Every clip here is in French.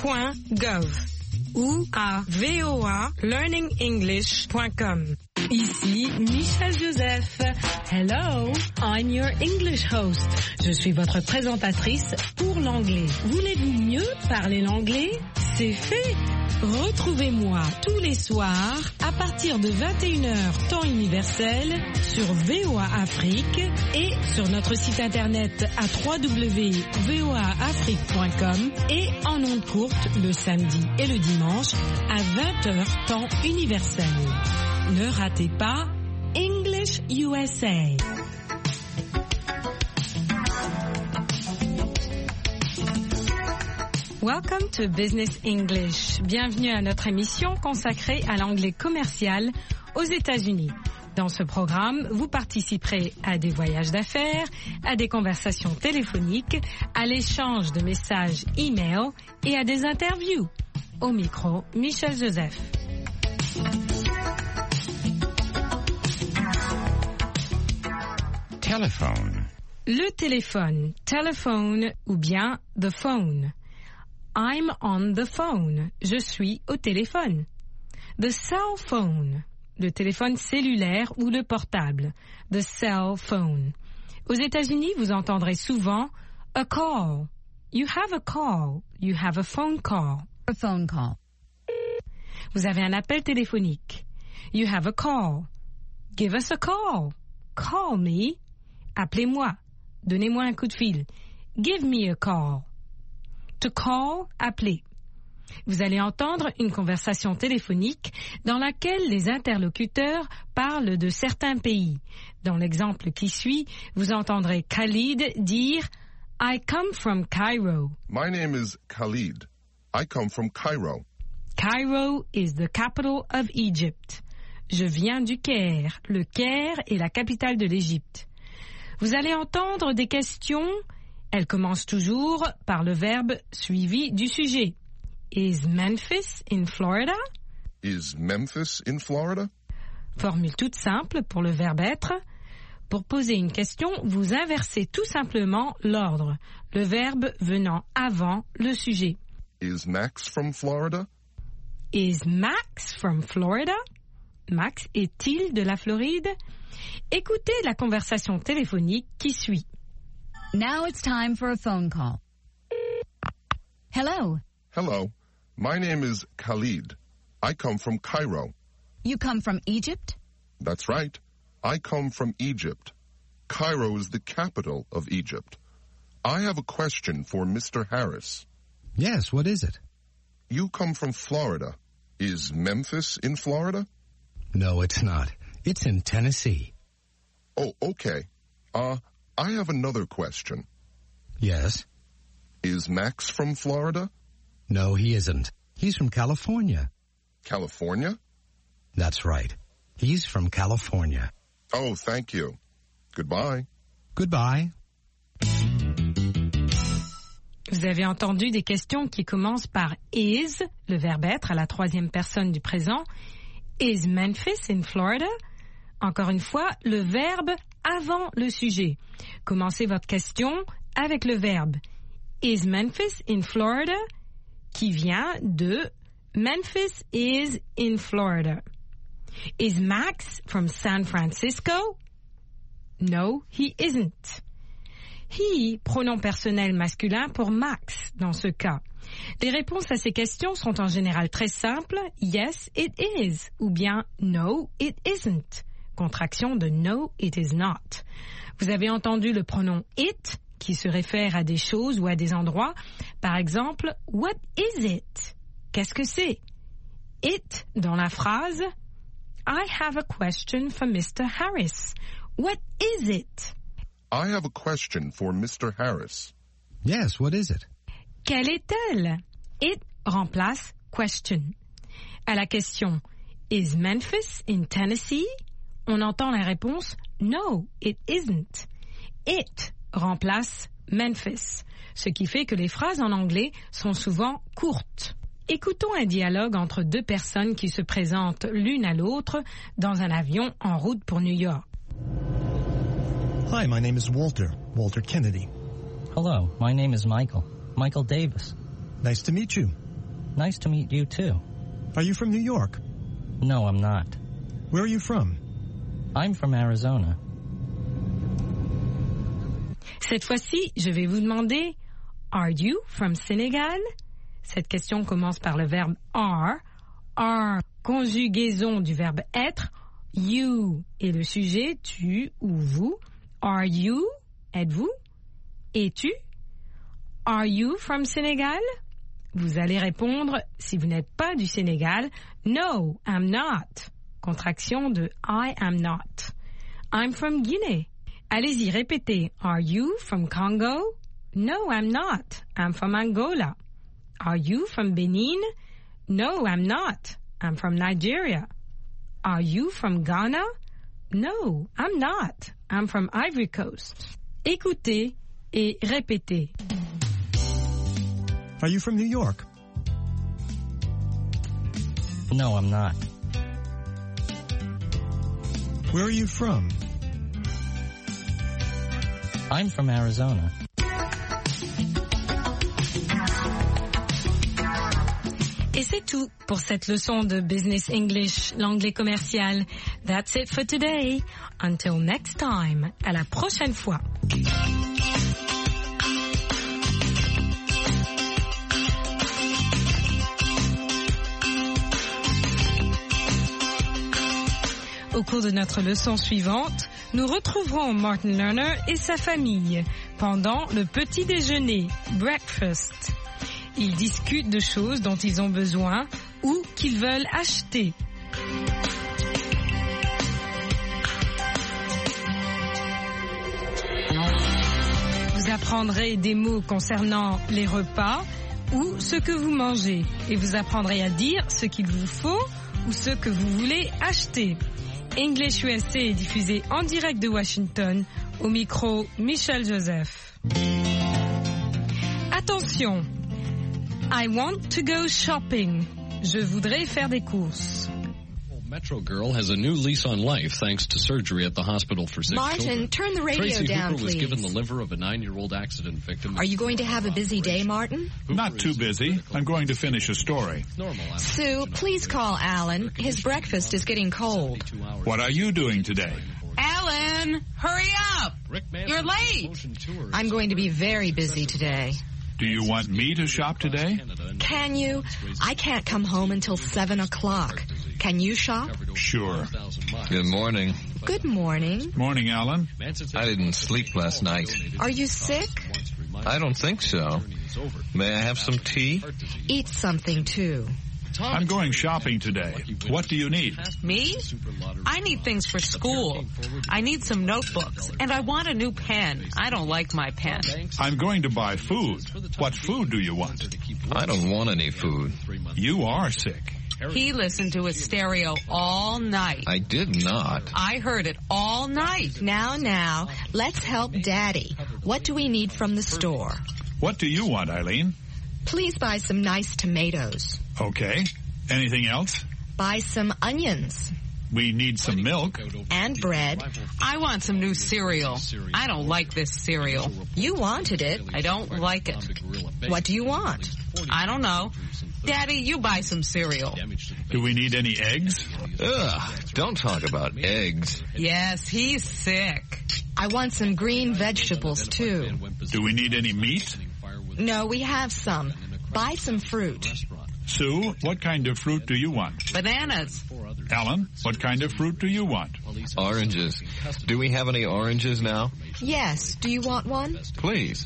ou à voalearningenglish.com. Ici Michel Joseph. Hello, I'm your English host. Je suis votre présentatrice pour l'anglais. Voulez-vous mieux parler l'anglais? C'est fait. Retrouvez-moi tous les soirs à partir de 21h temps universel sur VOA Afrique et sur notre site internet à www.voaafrique.com et en ondes courtes le samedi et le dimanche à 20h temps universel. Ne ratez pas English USA. Welcome to Business English. Bienvenue à notre émission consacrée à l'anglais commercial aux États-Unis. Dans ce programme, vous participerez à des voyages d'affaires, à des conversations téléphoniques, à l'échange de messages e-mail et à des interviews. Au micro, Michel Joseph. Telephone. Le téléphone, telephone ou bien the phone. I'm on the phone. Je suis au téléphone. The cell phone. Le téléphone cellulaire ou le portable. The cell phone. Aux États-Unis, vous entendrez souvent a call. You have a call. You have a phone call. A phone call. Vous avez un appel téléphonique. You have a call. Give us a call. Call me. Appelez-moi. Donnez-moi un coup de fil. Give me a call. To call, appeler. Vous allez entendre une conversation téléphonique dans laquelle les interlocuteurs parlent de certains pays. Dans l'exemple qui suit, vous entendrez Khalid dire « I come from Cairo ». My name is Khalid. I come from Cairo. Cairo is the capital of Egypt. Je viens du Caire. Le Caire est la capitale de l'Égypte. Vous allez entendre des questions. Elles commencent toujours par le verbe suivi du sujet. Is Memphis in Florida? Is Memphis in Florida? Formule toute simple pour le verbe être. Pour poser une question, vous inversez tout simplement l'ordre, le verbe venant avant le sujet. Is Max from Florida? Is Max from Florida? Max est-il de la Floride? Écoutez la conversation téléphonique qui suit. Now it's time for a phone call. Hello. Hello. My name is Khalid. I come from Cairo. You come from Egypt? That's right. I come from Egypt. Cairo is the capital of Egypt. I have a question for Mr. Harris. Yes, what is it? You come from Florida. Is Memphis in Florida? No, it's not. It's in Tennessee. Oh, okay. I have another question. Yes? Is Max from Florida? No, he isn't. He's from California. California? That's right. He's from California. Oh, thank you. Goodbye. Goodbye. Vous avez entendu des questions qui commencent par is, le verbe être à la troisième personne du présent. Is Memphis in Florida? Encore une fois, le verbe avant le sujet. Commencez votre question avec le verbe Is Memphis in Florida? Qui vient de Memphis is in Florida. Is Max from San Francisco? No, he isn't. He, pronom personnel masculin pour Max dans ce cas. Les réponses à ces questions sont en général très simples. Yes, it is. Ou bien no, it isn't. Contraction de no, it is not. Vous avez entendu le pronom it qui se réfère à des choses ou à des endroits. Par exemple, what is it? Qu'est-ce que c'est? It dans la phrase I have a question for Mr. Harris. What is it? I have a question for Mr. Harris. Yes, what is it? Quelle est-elle? It remplace question. À la question Is Memphis in Tennessee? On entend la réponse No, it isn't. It remplace Memphis, ce qui fait que les phrases en anglais sont souvent courtes. Écoutons un dialogue entre deux personnes qui se présentent l'une à l'autre dans un avion en route pour New York. Hi, my name is Walter Kennedy. Hello, my name is Michael Davis. Nice to meet you. Nice to meet you, too. Are you from New York? No, I'm not. Where are you from? I'm from Arizona. Cette fois-ci, je vais vous demander, are you from Senegal? Cette question commence par le verbe are, conjugaison du verbe être, you est le sujet, tu ou vous. Are you, êtes-vous? Es-tu? Are you from Senegal? Vous allez répondre, si vous n'êtes pas du Sénégal, no, I'm not. Contraction de I am not. I'm from Guinée. Allez-y, répétez. Are you from Congo? No, I'm not. I'm from Angola. Are you from Benin? No, I'm not. I'm from Nigeria. Are you from Ghana? No, I'm not. I'm from Ivory Coast. Écoutez et répétez. Are you from New York? No, I'm not. Where are you from? I'm from Arizona. Et c'est tout pour cette leçon de Business English, l'anglais commercial. That's it for today. Until next time. À la prochaine fois. Au cours de notre leçon suivante, nous retrouverons Martin Lerner et sa famille pendant le petit déjeuner, breakfast. Ils discutent de choses dont ils ont besoin ou qu'ils veulent acheter. Vous apprendrez des mots concernant les repas ou ce que vous mangez et vous apprendrez à dire ce qu'il vous faut ou ce que vous voulez acheter. English USA est diffusé en direct de Washington, au micro Michel Joseph. Attention, I want to go shopping. Je voudrais faire des courses. Metro Girl has a new lease on life thanks to surgery at the hospital for sick Martin, children. turn the radio Tracy down, Hooper was please. given the liver of a 9-year-old accident victim. Are you going to have a busy day, Martin? Not too busy. I'm going to finish a story. Sue, please call Alan. His breakfast is getting cold. What are you doing today? Alan, hurry up! You're late. I'm going to be very busy today. Do you want me to shop today? Can you? I can't come home until 7 o'clock. Can you shop? Sure. Good morning. Good morning. Morning, Alan. I didn't sleep last night. Are you sick? I don't think so. May I have some tea? Eat something, too. I'm going shopping today. What do you need? Me? I need things for school. I need some notebooks, and I want a new pen. I don't like my pen. I'm going to buy food. What food do you want? I don't want any food. You are sick. He listened to his stereo all night. I did not. I heard it all night. Now, let's help Daddy. What do we need from the store? What do you want, Eileen? Please buy some nice tomatoes. Okay. Anything else? Buy some onions. We need some milk. And bread. I want some new cereal. I don't like this cereal. You wanted it. I don't like it. What do you want? I don't know. Daddy, you buy some cereal. Do we need any eggs? Ugh, don't talk about eggs. Yes, he's sick. I want some green vegetables, too. Do we need any meat? No, we have some. Buy some fruit. Sue, what kind of fruit do you want? Bananas. Alan, what kind of fruit do you want? Oranges. Do we have any oranges now? Yes. Do you want one? Please.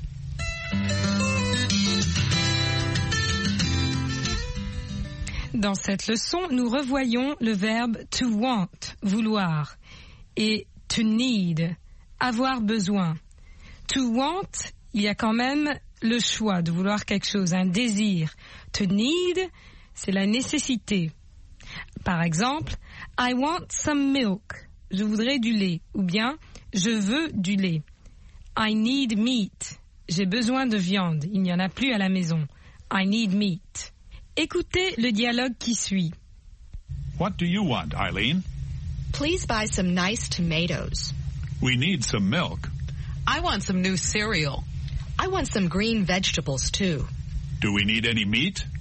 Dans cette leçon, nous revoyons le verbe to want, vouloir, et to need, avoir besoin. To want, il y a quand même le choix de vouloir quelque chose, un désir. To need, c'est la nécessité. Par exemple, I want some milk. Je voudrais du lait. Ou bien, je veux du lait. I need meat. J'ai besoin de viande. Il n'y en a plus à la maison. I need meat. Écoutez le dialogue qui suit. What do you want, Eileen? Please buy some nice tomatoes. We need some milk. I want some new cereal. I want some green vegetables, too. Do we need any meat?